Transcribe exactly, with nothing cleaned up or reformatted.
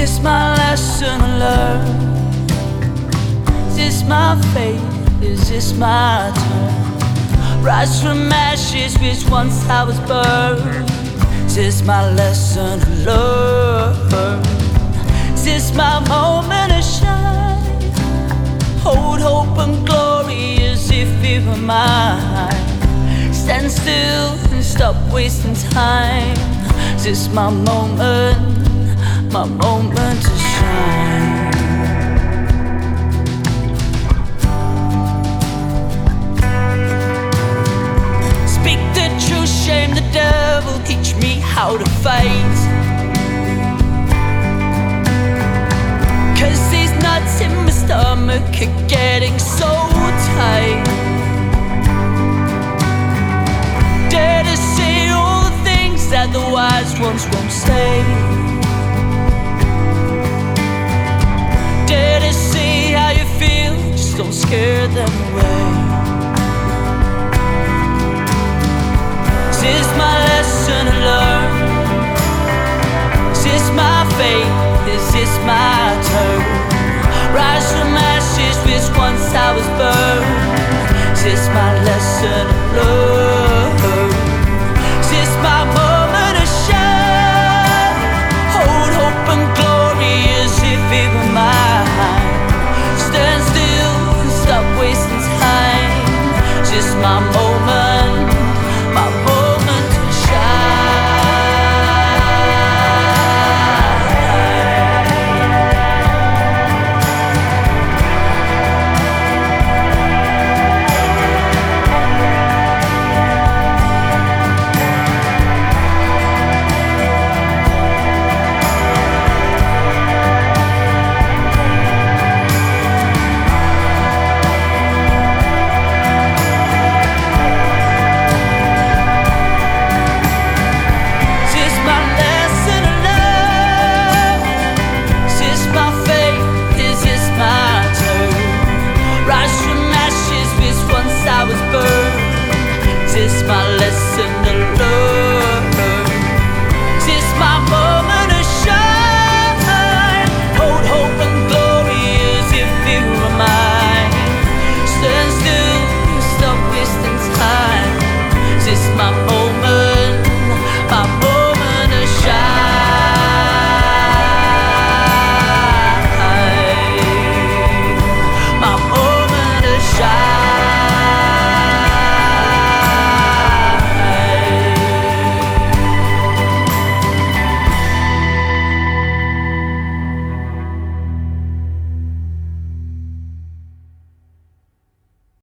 this my lesson learned? Is this my fate? Is this my turn? Rise from ashes which once I was burned. Is this my lesson learned? Is this my moment to shine? Hold hope and glory as if it were mine. Stand still and stop wasting time. Is this my moment, my moment to shine? Speak the truth, shame the devil, teach me how to fight. Cause these nuts in my stomach are getting so tight. Dare to say all the things that the wise ones won't say. Dare to say how you feel, just don't scare them away. Is this my lesson learned? Is this my fate? Is this my turn? Rise from ashes which once I was burned. Is this my lesson learned?